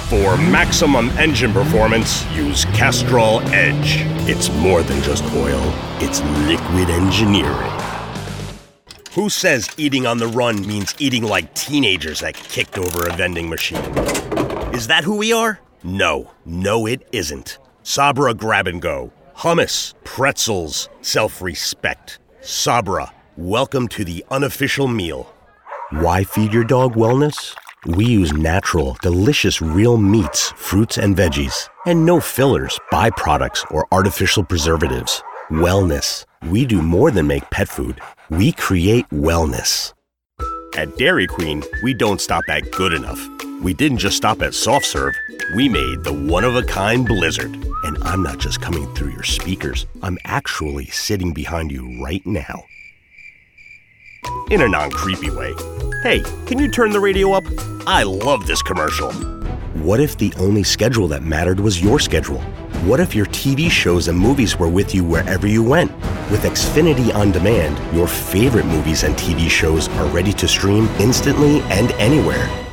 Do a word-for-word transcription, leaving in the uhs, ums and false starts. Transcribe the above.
For maximum engine performance, use Castrol Edge. It's more than just oil, it's liquid engineering. Who says eating on the run means eating like teenagers that kicked over a vending machine? Is that who we are? No, no it isn't. Sabra Grab and Go. Hummus, pretzels, self-respect. Sabra, welcome to the unofficial meal. Why feed your dog wellness? We use natural, delicious real meats, fruits, and veggies, and no fillers, byproducts, or artificial preservatives. Wellness. We do more than make pet food. We create wellness. At Dairy Queen, we don't stop at good enough. We didn't just stop at soft serve. We made the one-of-a-kind Blizzard. And I'm not just coming through your speakers. I'm actually sitting behind you right now. In a non-creepy way. Hey, can you turn the radio up? I love this commercial. What if the only schedule that mattered was your schedule? What if your T V shows and movies were with you wherever you went? With Xfinity On Demand, your favorite movies and T V shows are ready to stream instantly and anywhere.